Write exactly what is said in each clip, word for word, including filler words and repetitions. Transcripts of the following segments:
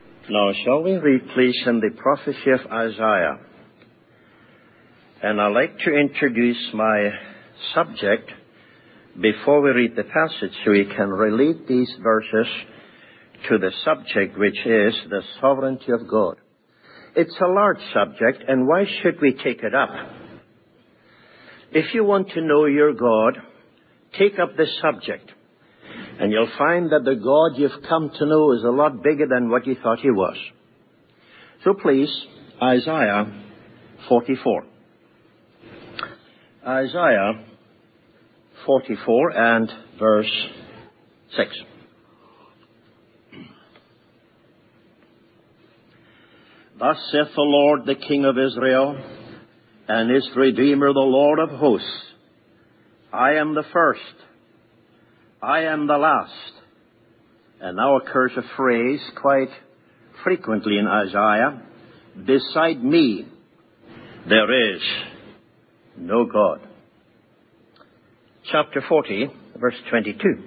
Now, shall we read, please, in the prophecy of Isaiah? And I'd like to introduce my subject before we read the passage so we can relate these verses to the subject, which is the sovereignty of God. It's a large subject, and why should we take it up? If you want to know your God, take up this subject, and you'll find that the God you've come to know is a lot bigger than what you thought he was. So please, Isaiah forty-four. Isaiah forty-four and verse six. Thus saith the Lord, the King of Israel, and his Redeemer, the Lord of hosts, I am the first, I am the last. And now occurs a phrase quite frequently in Isaiah, beside me there is no God. Chapter forty, verse twenty-two.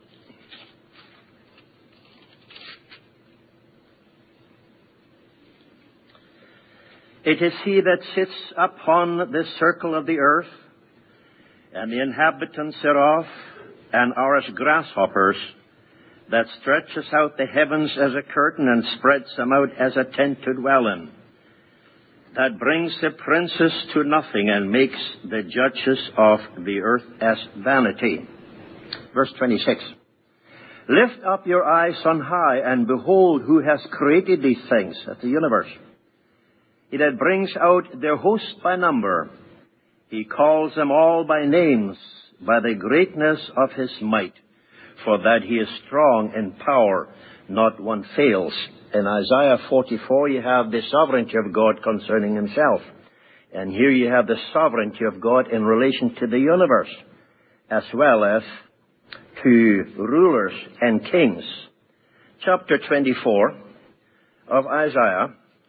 It is he that sits upon the circle of the earth, and the inhabitants thereof, and are as grasshoppers, that stretches out the heavens as a curtain, and spreads them out as a tent to dwell in, that brings the princes to nothing, and makes the judges of the earth as vanity. Verse twenty-six. Lift up your eyes on high, and behold who has created these things, at the universe. He that brings out their host by number. He calls them all by names, by the greatness of his might, for that he is strong in power, not one fails. In Isaiah forty-four, you have the sovereignty of God concerning himself. And here you have the sovereignty of God in relation to the universe, as well as to rulers and kings. Chapter twenty-four of Isaiah.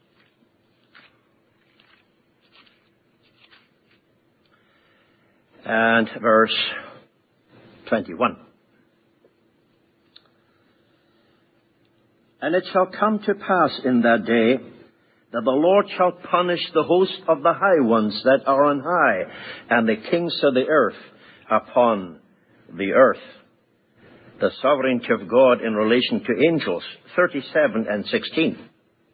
And verse twenty-one. And it shall come to pass in that day that the Lord shall punish the host of the high ones that are on high, and the kings of the earth upon the earth. The sovereignty of God in relation to angels, thirty-seven and sixteen.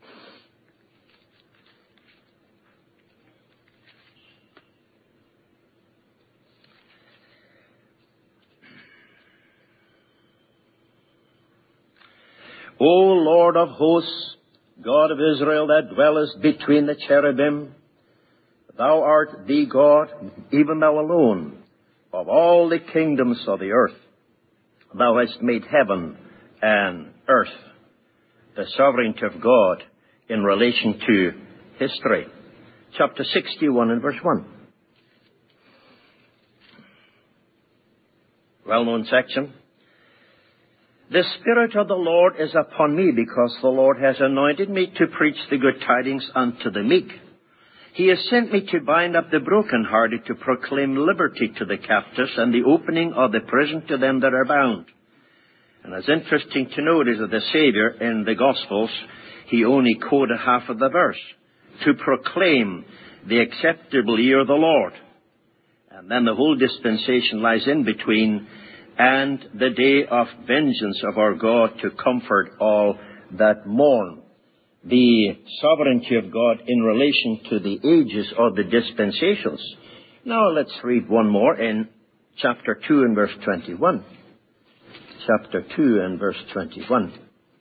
O Lord of hosts, God of Israel, that dwellest between the cherubim, thou art the God, even thou alone, of all the kingdoms of the earth. Thou hast made heaven and earth. The sovereignty of God in relation to history. Chapter sixty-one and verse one. Well-known section. The Spirit of the Lord is upon me, because the Lord has anointed me to preach the good tidings unto the meek. He has sent me to bind up the brokenhearted, to proclaim liberty to the captives, and the opening of the prison to them that are bound. And it's interesting to note is that the Savior in the Gospels, he only quoted half of the verse. To proclaim the acceptable year of the Lord. And then the whole dispensation lies in between, and the day of vengeance of our God, to comfort all that mourn. The sovereignty of God in relation to the ages or the dispensations. Now let's read one more in chapter two and verse twenty-one. Chapter two and verse twenty-one.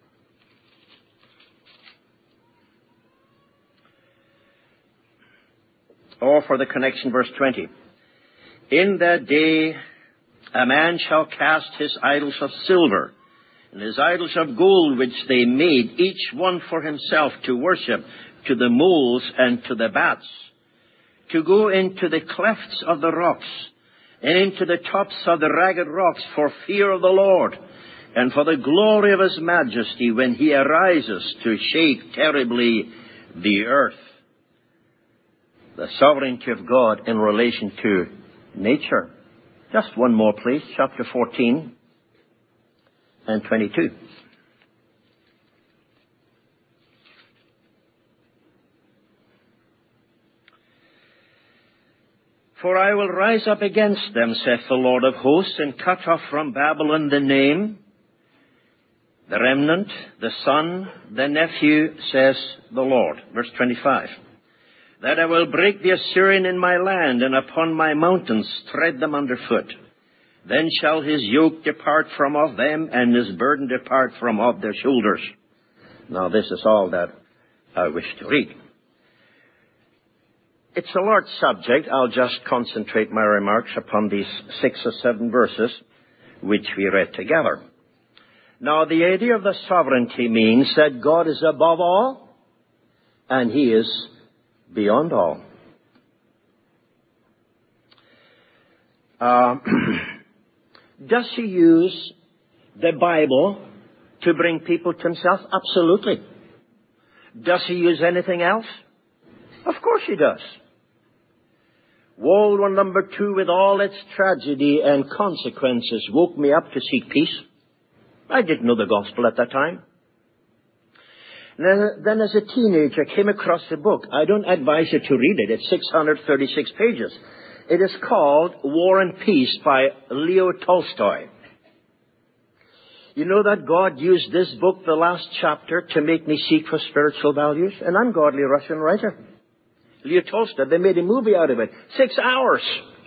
Or for the connection, verse twenty. In that day a man shall cast his idols of silver, and his idols of gold which they made, each one for himself, to worship, to the moles and to the bats, to go into the clefts of the rocks, and into the tops of the ragged rocks, for fear of the Lord, and for the glory of his majesty, when he arises to shake terribly the earth. The sovereignty of God in relation to nature. Just one more, please. Chapter fourteen and twenty-two. For I will rise up against them, saith the Lord of hosts, and cut off from Babylon the name, the remnant, the son, the nephew, says the Lord. Verse twenty-five. That I will break the Assyrian in my land, and upon my mountains tread them under foot. Then shall his yoke depart from off them, and his burden depart from off their shoulders. Now this is all that I wish to read. It's a large subject. I'll just concentrate my remarks upon these six or seven verses which we read together. Now, the idea of the sovereignty means that God is above all and He is beyond all. Uh, does He use the Bible to bring people to Himself? Absolutely. Does He use anything else? Of course He does. World War Number Two, with all its tragedy and consequences, woke me up to seek peace. I didn't know the gospel at that time. Then, then as a teenager, I came across a book. I don't advise you to read it. It's six hundred thirty-six pages. It is called War and Peace by Leo Tolstoy. You know that God used this book, the last chapter, to make me seek for spiritual values? An ungodly Russian writer. Leo Tolstoy, they made a movie out of it. Six hours.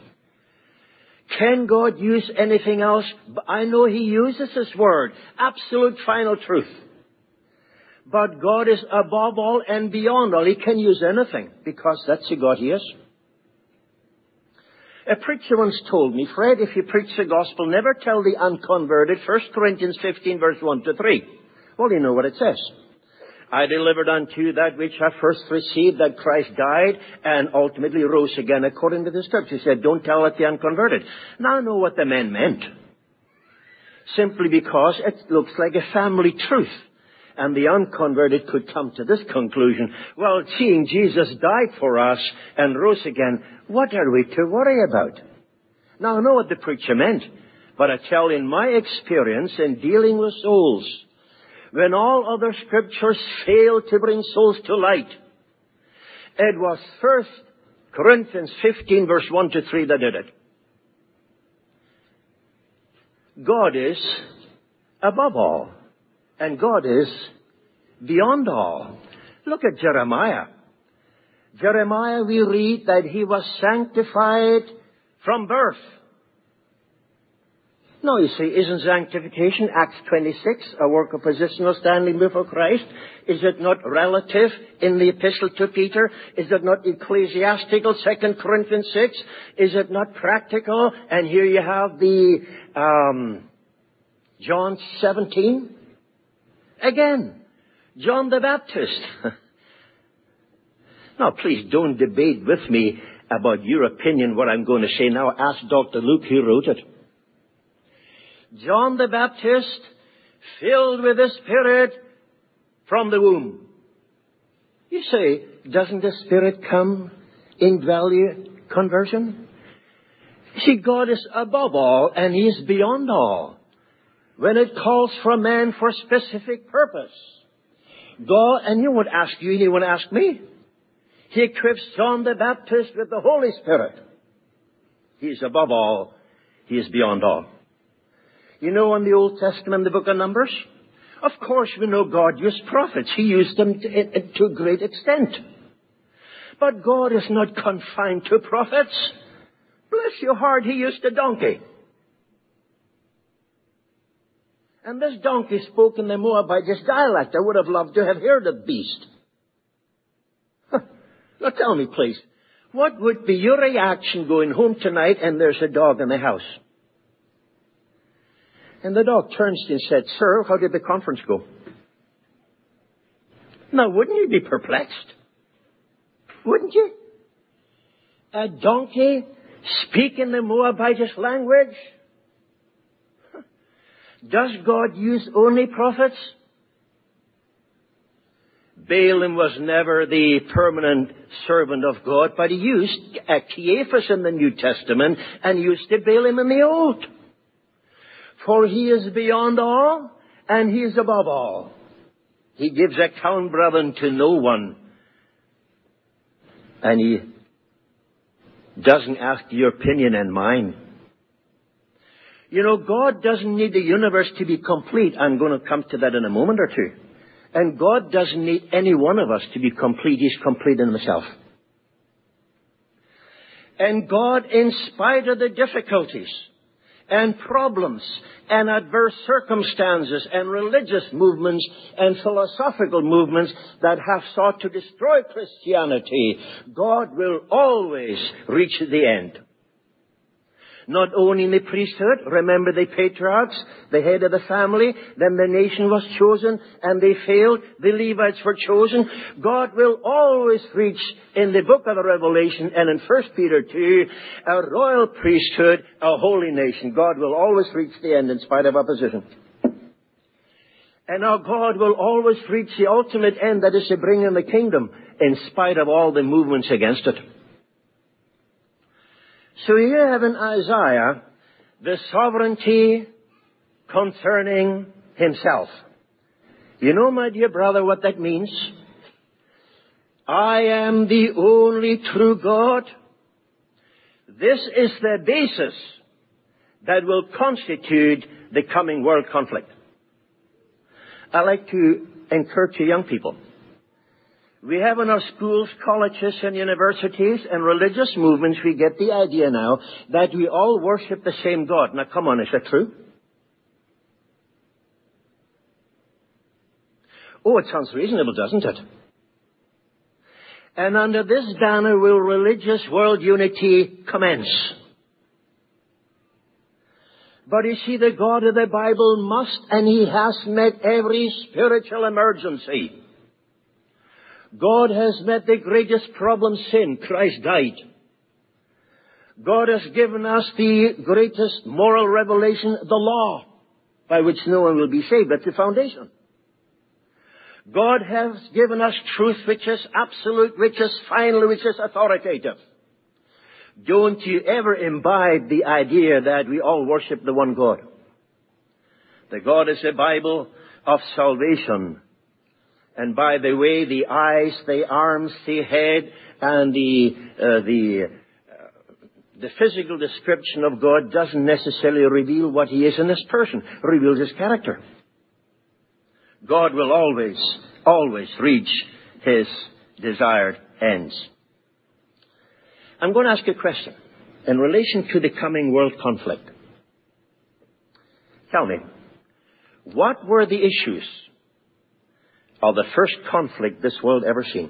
Can God use anything else? I know He uses His Word. Absolute final truth. But God is above all and beyond all. He can use anything because that's the God He is. A preacher once told me, Fred, if you preach the gospel, never tell the unconverted, First Corinthians fifteen, verse one to three. Well, you know what it says. I delivered unto you that which I first received, that Christ died and ultimately rose again according to the Scripture. He said, don't tell it the unconverted. Now I know what the men meant. Simply because it looks like a family truth. And the unconverted could come to this conclusion. Well, seeing Jesus died for us and rose again, what are we to worry about? Now I know what the preacher meant. But I tell in my experience in dealing with souls, when all other scriptures fail to bring souls to light, it was First Corinthians fifteen, verse one to three that did it. God is above all, and God is beyond all. Look at Jeremiah. Jeremiah, we read that he was sanctified from birth. No, you see, isn't sanctification, Acts twenty-six, a work of positional standing before Christ? Is it not relative in the epistle to Peter? Is it not ecclesiastical, Second Corinthians six? Is it not practical? And here you have the um, John seventeen. Again, John the Baptist. Now, please don't debate with me about your opinion, what I'm going to say now. Ask Doctor Luke, who wrote it. John the Baptist, filled with the Spirit from the womb. You say, doesn't the Spirit come in value conversion? See, God is above all and He is beyond all. When it calls for man for a specific purpose, God, and you would ask you, and you would ask me, He equips John the Baptist with the Holy Spirit. He is above all. He is beyond all. You know, in the Old Testament, the book of Numbers, of course we know God used prophets. He used them to, to a great extent. But God is not confined to prophets. Bless your heart, He used a donkey. And this donkey spoke in the Moabitish dialect. I would have loved to have heard the beast. Now tell me, please, what would be your reaction going home tonight and there's a dog in the house? And the dog turns to you and said, Sir, how did the conference go? Now, wouldn't you be perplexed? Wouldn't you? A donkey speak in the Moabitish language? Does God use only prophets? Balaam was never the permanent servant of God, but He used Caiaphas in the New Testament and used Balaam in the Old. For He is beyond all, and He is above all. He gives account, brethren, to no one. And He doesn't ask your opinion and mine. You know, God doesn't need the universe to be complete. I'm going to come to that in a moment or two. And God doesn't need any one of us to be complete. He's complete in himself. And God, in spite of the difficulties and problems and adverse circumstances and religious movements and philosophical movements that have sought to destroy Christianity, God will always reach the end. Not only in the priesthood, remember the patriarchs, the head of the family, then the nation was chosen and they failed, the Levites were chosen. God will always reach, in the book of the Revelation and in First Peter two, a royal priesthood, a holy nation. God will always reach the end in spite of opposition. And our God will always reach the ultimate end, that is to bring in the kingdom, in spite of all the movements against it. So you have in Isaiah the sovereignty concerning himself. You know, my dear brother, what that means? I am the only true God. This is the basis that will constitute the coming world conflict. I like to encourage you young people. We have in our schools, colleges, and universities and religious movements, we get the idea now that we all worship the same God. Now, come on, is that true? Oh, it sounds reasonable, doesn't it? And under this banner will religious world unity commence. But you see, the God of the Bible must, and he has met every spiritual emergency. God has met the greatest problem, sin. Christ died. God has given us the greatest moral revelation, the law, by which no one will be saved. That's the foundation. God has given us truth which is absolute, which is final, which is authoritative. Don't you ever imbibe the idea that we all worship the one God. The God is a Bible of salvation. And by the way, the eyes, the arms, the head, and the uh, the uh, the physical description of God doesn't necessarily reveal what he is in this person. It reveals his character. God will always, always reach his desired ends. I'm going to ask you a question in relation to the coming world conflict. Tell me, what were the issues of the first conflict this world ever seen?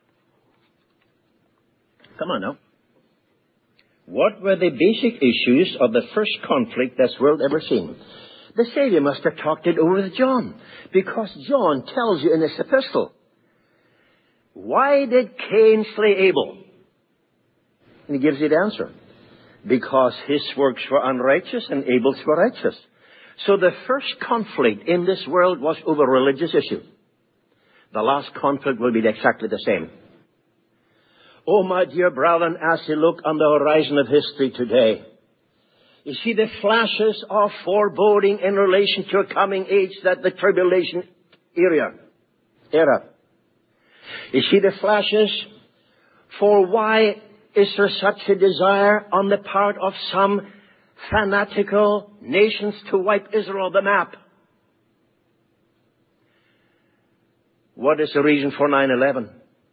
Come on now. What were the basic issues of the first conflict this world ever seen? The Savior must have talked it over with John, because John tells you in his epistle, why did Cain slay Abel? And he gives you the answer. Because his works were unrighteous and Abel's were righteous. So the first conflict in this world was over a religious issue. The last conflict will be exactly the same. Oh, my dear brethren, as you look on the horizon of history today, you see the flashes of foreboding in relation to a coming age, that the tribulation era. era. You see the flashes for why is there such a desire on the part of some fanatical nations to wipe Israel off the map? What is the reason for nine eleven?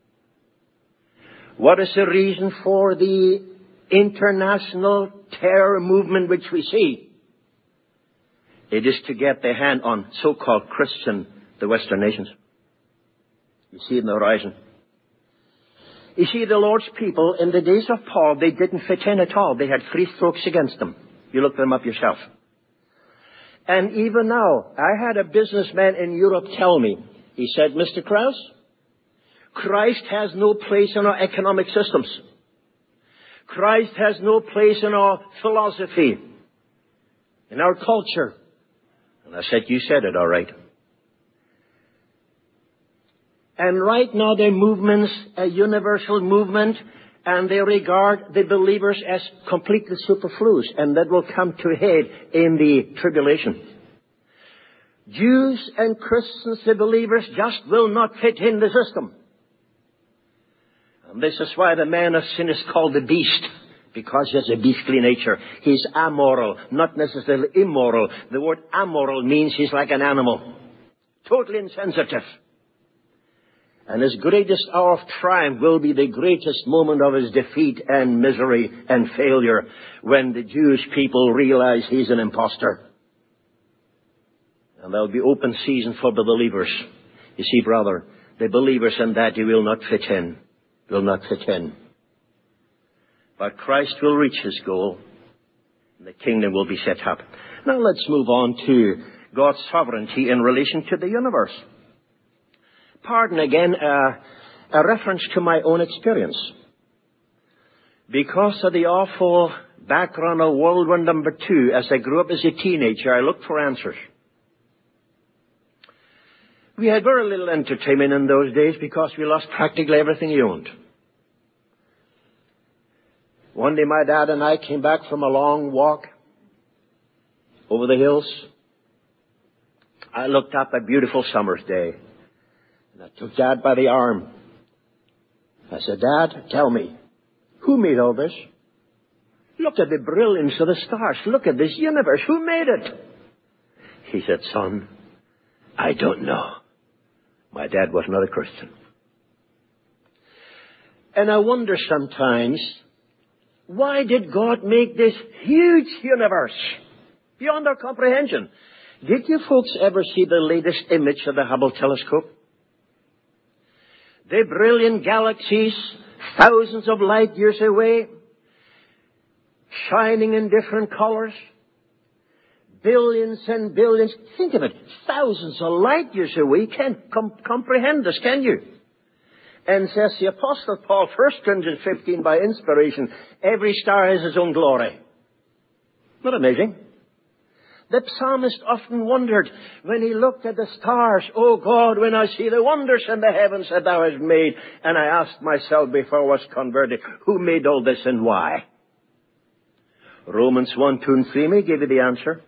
What is the reason for the international terror movement which we see? It is to get their hand on so-called Christian, the Western nations. You see it in the horizon. You see, the Lord's people, in the days of Paul, they didn't fit in at all. They had three strokes against them. You look them up yourself. And even now, I had a businessman in Europe tell me, he said, Mister Krause, Christ has no place in our economic systems. Christ has no place in our philosophy, in our culture. And I said, you said it all right. And right now their movement's a universal movement, and they regard the believers as completely superfluous, and that will come to a head in the tribulation. Jews and Christians, the believers, just will not fit in the system. And this is why the man of sin is called the beast. because he has a beastly nature. He's amoral, not necessarily immoral. The word amoral means he's like an animal, totally insensitive. And his greatest hour of triumph will be the greatest moment of his defeat and misery and failure, when the Jewish people realize he's an impostor. And there'll be open season for the believers. You see, brother, the believers in that he will not fit in. Will not fit in. But Christ will reach his goal, and the kingdom will be set up. Now let's move on to God's sovereignty in relation to the universe. Pardon again, uh, a reference to my own experience. Because of the awful background of World War Number Two, as I grew up as a teenager, I looked for answers. We had very little entertainment in those days because we lost practically everything we owned. One day my dad and I came back from a long walk over the hills. I looked up a beautiful summer's day, and I took Dad by the arm. I said, Dad, tell me, who made all this? Look at the brilliance of the stars. Look at this universe. Who made it? He said, son, I don't know. My dad was not a Christian. And I wonder sometimes, why did God make this huge universe beyond our comprehension? Did you folks ever see the latest image of the Hubble telescope? The brilliant galaxies, thousands of light years away, shining in different colors, billions and billions. Think of it, thousands of light years away. You can't com- comprehend this, can you? And says the Apostle Paul, First Corinthians fifteen, by inspiration, every star has its own glory. Not amazing? The psalmist often wondered when he looked at the stars, oh God, when I see the wonders in the heavens that thou hast made. And I asked myself before I was converted, who made all this and why? Romans one, two, and three may give you the answer.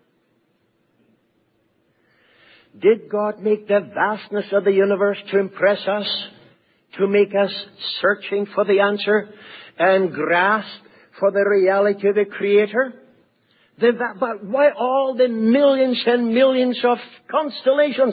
Did God make the vastness of the universe to impress us, to make us searching for the answer and grasp for the reality of the Creator? The, but why all the millions and millions of constellations?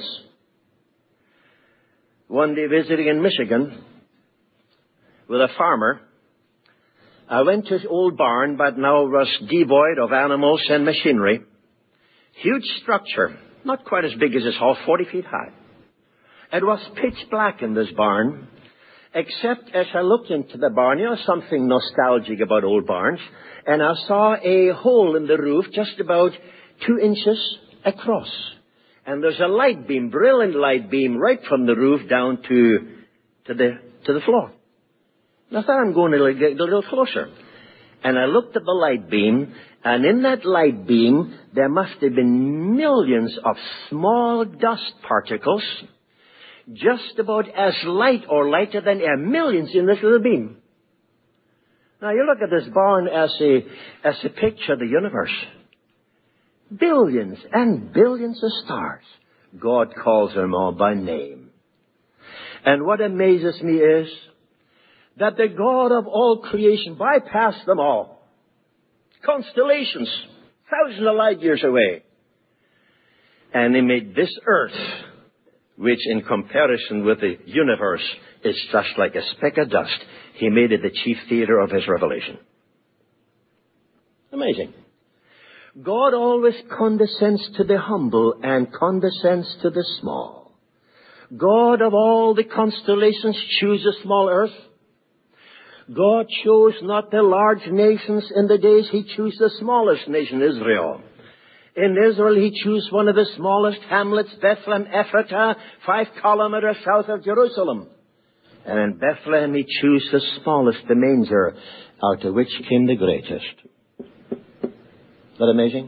One day visiting in Michigan with a farmer, I went to his old barn, but now was devoid of animals and machinery. Huge structure, not quite as big as this hall, forty feet high. It was pitch black in this barn, except as I looked into the barn, you know, something nostalgic about old barns, and I saw a hole in the roof just about two inches across. And there's a light beam, brilliant light beam, right from the roof down to, to the, to the floor. And I thought, I'm going to get a little closer. And I looked at the light beam, and in that light beam, there must have been millions of small dust particles, just about as light or lighter than air, millions in this little beam. Now you look at this barn as a, as a picture of the universe. Billions and billions of stars. God calls them all by name. And what amazes me is that the God of all creation bypassed them all. Constellations, thousands of light years away. And he made this earth, which in comparison with the universe is just like a speck of dust. He made it the chief theater of his revelation. Amazing. God always condescends to the humble and condescends to the small. God of all the constellations chooses small earth. God chose not the large nations in the days he chose the smallest nation, Israel. In Israel, he chose one of the smallest hamlets, Bethlehem Ephratah, five kilometers south of Jerusalem. And in Bethlehem, he chose the smallest, the manger, out of which came the greatest. Isn't that amazing?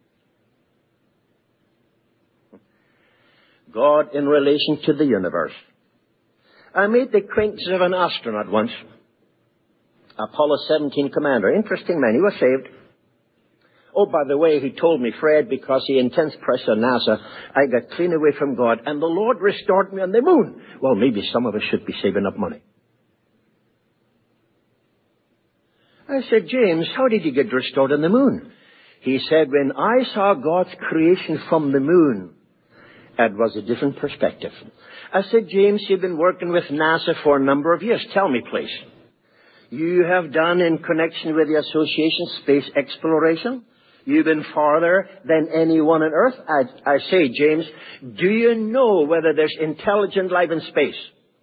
God in relation to the universe. I made the acquaintance of an astronaut once. Apollo seventeen commander. Interesting man. He was saved. Oh, by the way, he told me, Fred, because he intense pressure on NASA, I got clean away from God, and the Lord restored me on the moon. Well, maybe some of us should be saving up money. I said, James, how did you get restored on the moon? He said, when I saw God's creation from the moon, it was a different perspective. I said, James, you've been working with NASA for a number of years. Tell me, please. You have done in connection with the Association Space Exploration. You've been farther than anyone on Earth. I, I say, James, do you know whether there's intelligent life in space?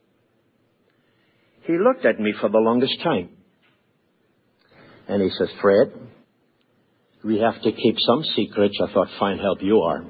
He looked at me for the longest time. And he says, Fred, we have to keep some secrets. I thought, fine help you are.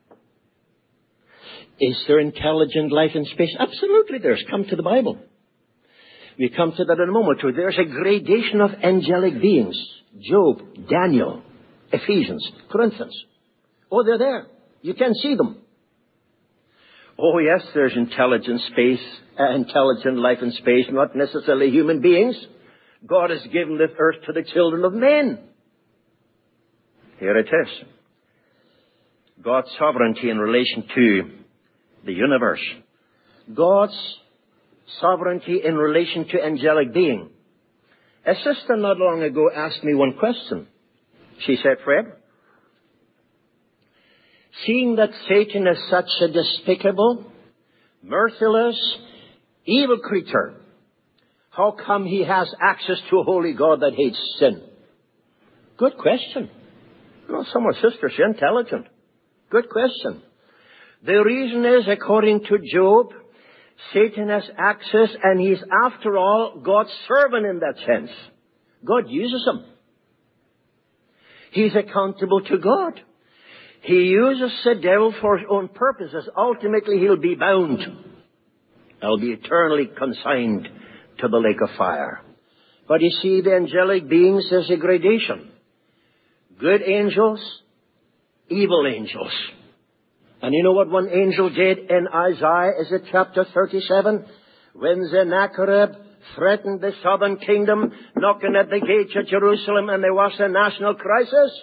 Is there intelligent life in space? Absolutely there's. Come to the Bible. We come to that in a moment. There's a gradation of angelic beings. Job, Daniel, Ephesians, Corinthians. Oh, they're there. You can see them. Oh, yes, there's intelligent space, uh, intelligent life in space, not necessarily human beings. God has given this earth to the children of men. Here it is. God's sovereignty in relation to the universe. God's sovereignty in relation to angelic being. A sister not long ago asked me one question. She said, Fred, seeing that Satan is such a despicable, merciless, evil creature, how come he has access to a holy God that hates sin? Good question. Well, some of sisters are intelligent. Good question. The reason is, according to Job, Satan has access, and he's, after all, God's servant in that sense. God uses him. He's accountable to God. He uses the devil for his own purposes. Ultimately, he'll be bound. He'll be eternally consigned to the lake of fire. But you see, the angelic beings, there's a gradation. Good angels, evil angels. And you know what one angel did in Isaiah, is it chapter thirty-seven? When Sennacherib threatened the southern kingdom, knocking at the gates of Jerusalem, and there was a national crisis.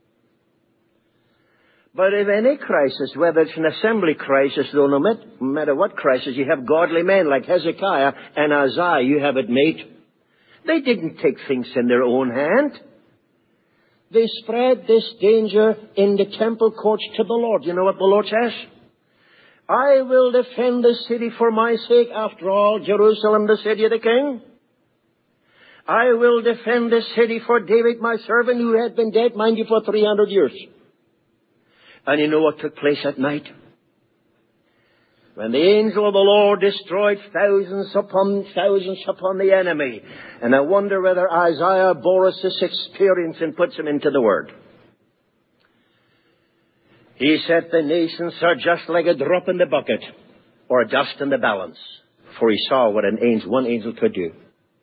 But if any crisis, whether it's an assembly crisis, though no matter what crisis, you have godly men like Hezekiah and Isaiah, you have it made. They didn't take things in their own hand. They spread this danger in the temple courts to the Lord. You know what the Lord says? I will defend the city for my sake. After all, Jerusalem, the city of the king. I will defend the city for David, my servant, who had been dead, mind you, for three hundred years. And you know what took place at night? When the angel of the Lord destroyed thousands upon thousands upon the enemy. And I wonder whether Isaiah borrows this experience and puts him into the Word. He said, the nations are just like a drop in the bucket, or dust in the balance. For he saw what an angel, one angel could do.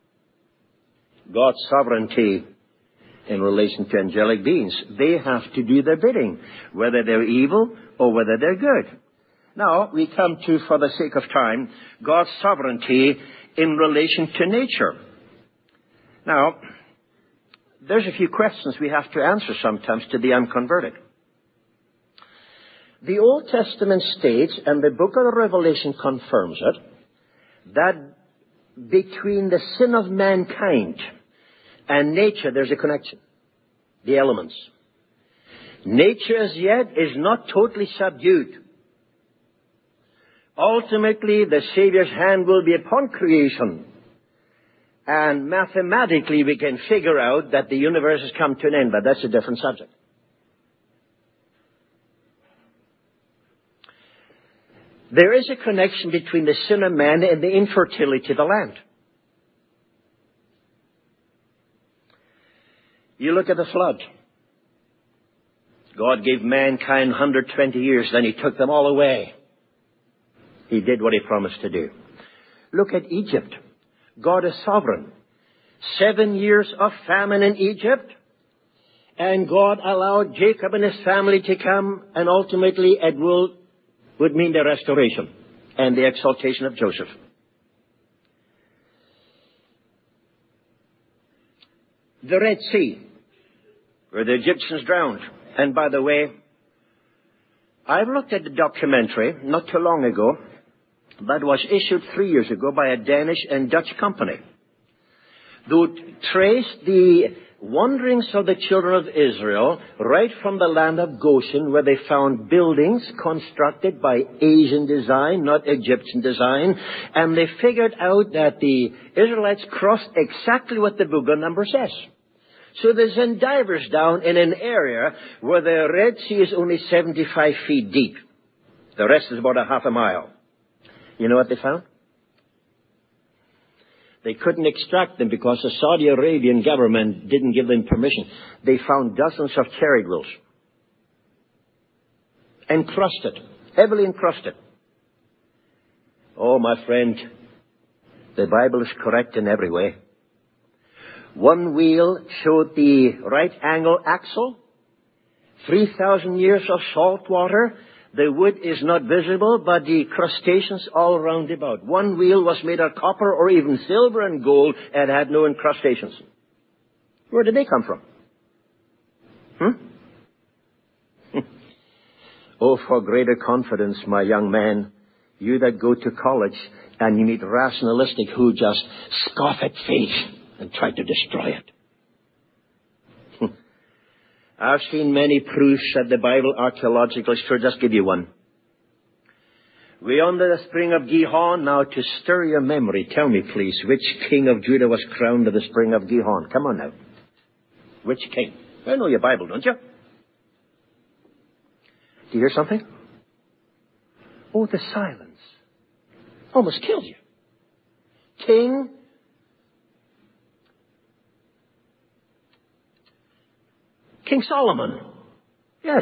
God's sovereignty in relation to angelic beings. They have to do their bidding, whether they're evil or whether they're good. Now, we come to, for the sake of time, God's sovereignty in relation to nature. Now, there's a few questions we have to answer sometimes to the unconverted. The Old Testament states, and the book of Revelation confirms it, that between the sin of mankind and nature, there's a connection. The elements. Nature as yet is not totally subdued. Ultimately, the Savior's hand will be upon creation. And mathematically, we can figure out that the universe has come to an end, but that's a different subject. There is a connection between the sin of man and the infertility of the land. You look at the flood. God gave mankind one hundred twenty years, then he took them all away. He did what he promised to do. Look at Egypt. God is sovereign. Seven years of famine in Egypt. And God allowed Jacob and his family to come, and ultimately it will, would mean the restoration and the exaltation of Joseph. The Red Sea, where the Egyptians drowned. And by the way, I've looked at the documentary not too long ago that was issued three years ago by a Danish and Dutch company. Though trace the wanderings of the children of Israel right from the land of Goshen, where they found buildings constructed by Asian design, not Egyptian design, and they figured out that the Israelites crossed exactly what the book of Numbers says. So they sent divers down in an area where the Red Sea is only seventy-five feet deep. The rest is about a half a mile. You know what they found? They couldn't extract them because the Saudi Arabian government didn't give them permission. They found dozens of cherry grills. Encrusted. Heavily encrusted. Oh, my friend, the Bible is correct in every way. One wheel showed the right angle axle. three thousand years of salt water. The wood is not visible, but the crustaceans all round about. One wheel was made of copper or even silver and gold and had no incrustations. Where did they come from? Hmm? Oh, for greater confidence, my young man, you that go to college and you meet rationalistic who just scoff at faith and try to destroy it. I've seen many proofs that the Bible archaeologically, sure, just give you one. Way under the spring of Gihon. Now, to stir your memory, tell me, please, which king of Judah was crowned at the spring of Gihon? Come on now. Which king? You know your Bible, don't you? Do you hear something? Oh, the silence. Almost killed you. King King Solomon. Yes.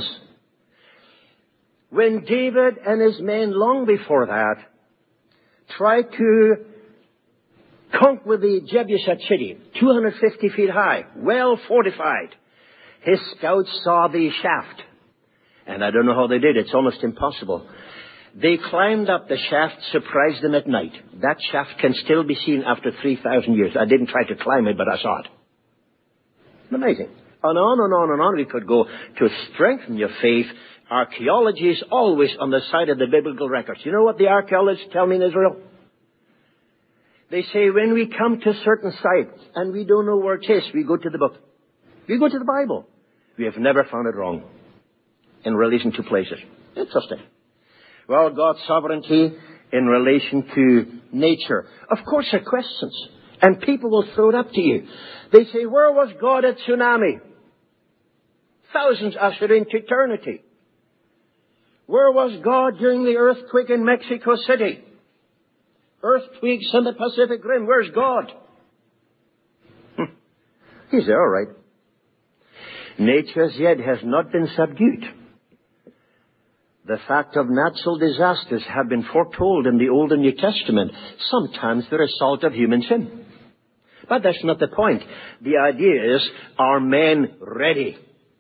When David and his men long before that tried to conquer the Jebusite city, two hundred fifty feet high, well fortified, his scouts saw the shaft. And I don't know how they did. It's almost impossible. They climbed up the shaft, surprised them at night. That shaft can still be seen after three thousand years. I didn't try to climb it, but I saw it. Amazing. And on and on and on we could go to strengthen your faith. Archaeology is always on the side of the biblical records. You know what the archaeologists tell me in Israel? They say when we come to certain sites and we don't know where it is, we go to the book. We go to the Bible. We have never found it wrong in relation to places. Interesting. Well, God's sovereignty in relation to nature. Of course, there are questions. And people will throw it up to you. They say, where was God at tsunami? Thousands ushered into eternity. Where was God during the earthquake in Mexico City? Earthquakes in the Pacific Rim. Where's God? Hm. He's there, all right. Nature as yet has not been subdued. The fact of natural disasters have been foretold in the Old and New Testament, sometimes the result of human sin. But that's not the point. The idea is, are men ready?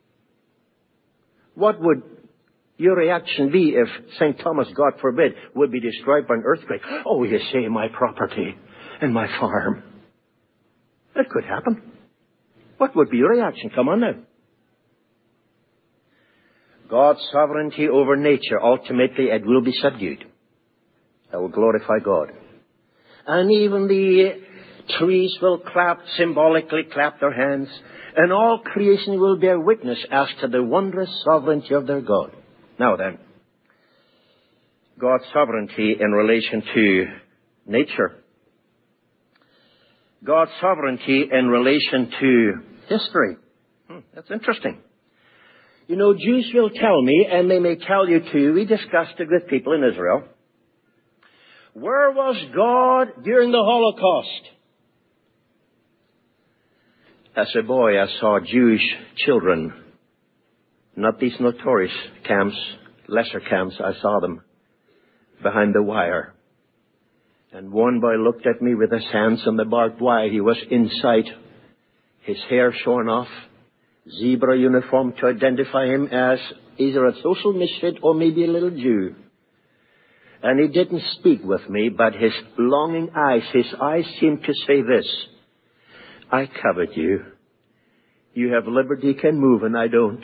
What would your reaction be if Saint Thomas, God forbid, would be destroyed by an earthquake? Oh, you say, my property and my farm. That could happen. What would be your reaction? Come on now. God's sovereignty over nature, ultimately it will be subdued. That will glorify God. And even the trees will clap, symbolically clap their hands, and all creation will bear witness as to the wondrous sovereignty of their God. Now then, God's sovereignty in relation to nature. God's sovereignty in relation to history. Hmm, that's interesting. You know, Jews will tell me, and they may tell you too, we discussed it with people in Israel. Where was God during the Holocaust? As a boy, I saw Jewish children, not these notorious camps, lesser camps, I saw them behind the wire. And one boy looked at me with his hands on the barbed wire. He was inside, his hair shorn off, zebra uniform to identify him as either a social misfit or maybe a little Jew. And he didn't speak with me, but his longing eyes, his eyes seemed to say this: I covet you. You have liberty, can move, and I don't.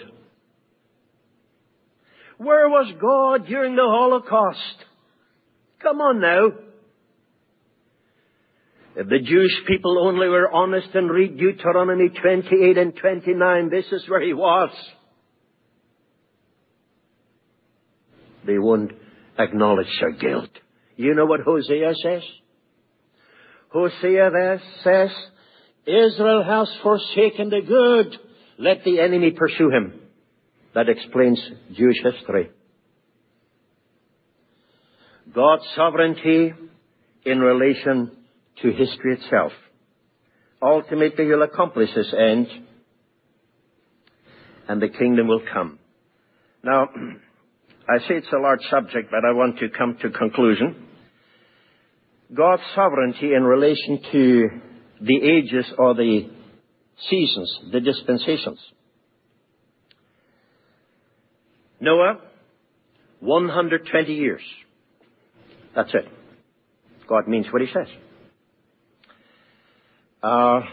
Where was God during the Holocaust? Come on now. If the Jewish people only were honest and read Deuteronomy twenty-eight and twenty-nine, this is where he was. They won't acknowledge their guilt. You know what Hosea says? Hosea there says, Israel has forsaken the good. Let the enemy pursue him. That explains Jewish history. God's sovereignty in relation to history itself. Ultimately, he'll accomplish his end, and the kingdom will come. Now, I say it's a large subject, but I want to come to conclusion. God's sovereignty in relation to the ages or the seasons, the dispensations. Noah, one hundred twenty years. That's it. God means what he says. Uh,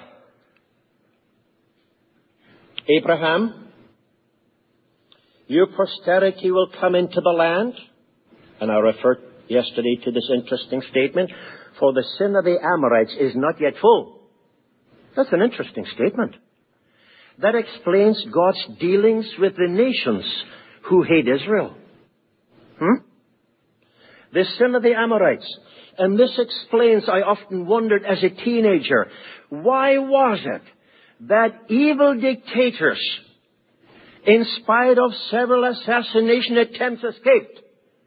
Abraham, your posterity will come into the land. And I referred yesterday to this interesting statement. For the sin of the Amorites is not yet full. That's an interesting statement. That explains God's dealings with the nations who hate Israel. Hmm? The sin of the Amorites. And this explains, I often wondered as a teenager, why was it that evil dictators, in spite of several assassination attempts, escaped?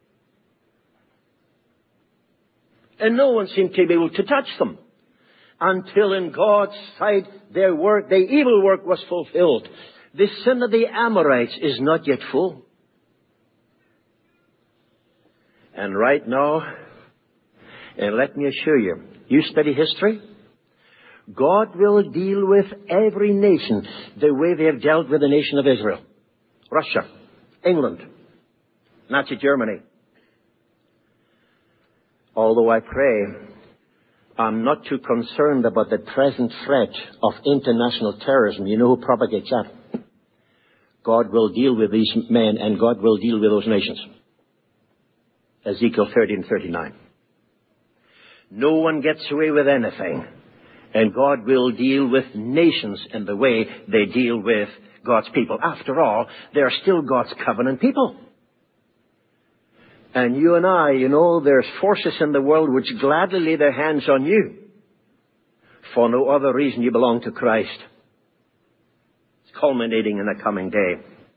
And no one seemed to be able to touch them until in God's sight their work, their evil work was fulfilled. The sin of the Amorites is not yet full. And right now, and let me assure you, you study history, God will deal with every nation the way they have dealt with the nation of Israel. Russia, England, Nazi Germany. Although I pray, I'm not too concerned about the present threat of international terrorism. You know who propagates that? God will deal with these men, and God will deal with those nations. Ezekiel thirty and thirty-nine. No one gets away with anything. And God will deal with nations in the way they deal with God's people. After all, they are still God's covenant people. And you and I, you know, there's forces in the world which gladly lay their hands on you for no other reason you belong to Christ. It's culminating in the coming day.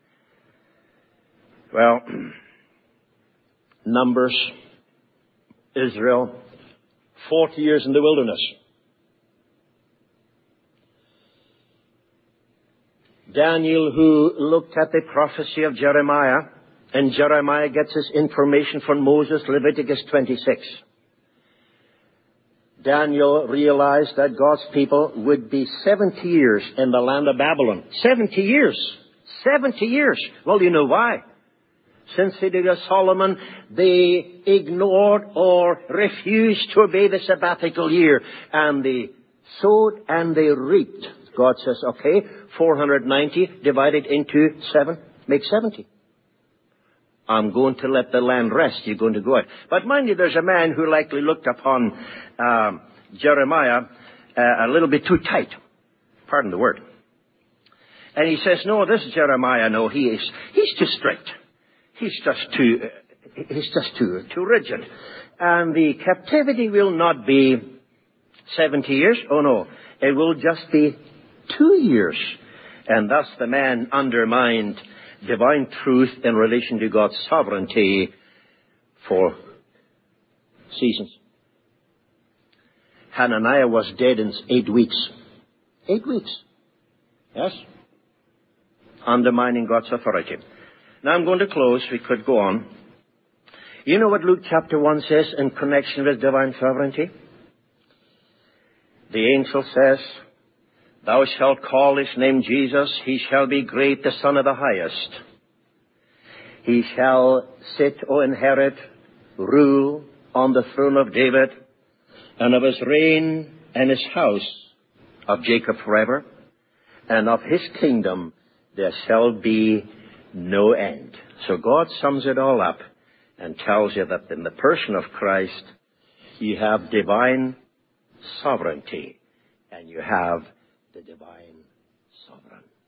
Well, Numbers, Israel, forty years in the wilderness. Daniel, who looked at the prophecy of Jeremiah, and Jeremiah gets his information from Moses, Leviticus twenty-six. Daniel realized that God's people would be seventy years in the land of Babylon. seventy years. seventy years. Well, you know why? Since the day of Solomon, they ignored or refused to obey the sabbatical year. And they sowed and they reaped. God says, okay, four hundred ninety divided into seven, make seventy. I'm going to let the land rest. You're going to go out. But mind you, there's a man who likely looked upon um, Jeremiah uh, a little bit too tight. Pardon the word. And he says, no, this Jeremiah, no, he is, he's too strict. He's just too, uh, he's just too, too rigid. And the captivity will not be seventy years. Oh no, it will just be two years. And thus the man undermined divine truth in relation to God's sovereignty for seasons. Hananiah was dead in eight weeks. Eight weeks. Yes? Undermining God's authority. Now I'm going to close. We could go on. You know what Luke chapter one says in connection with divine sovereignty? The angel says, thou shalt call his name Jesus. He shall be great, the Son of the Highest. He shall sit or inherit, rule on the throne of David, and of his reign and his house of Jacob forever, and of his kingdom there shall be no end. So God sums it all up and tells you that in the person of Christ you have divine sovereignty, and you have the divine sovereign.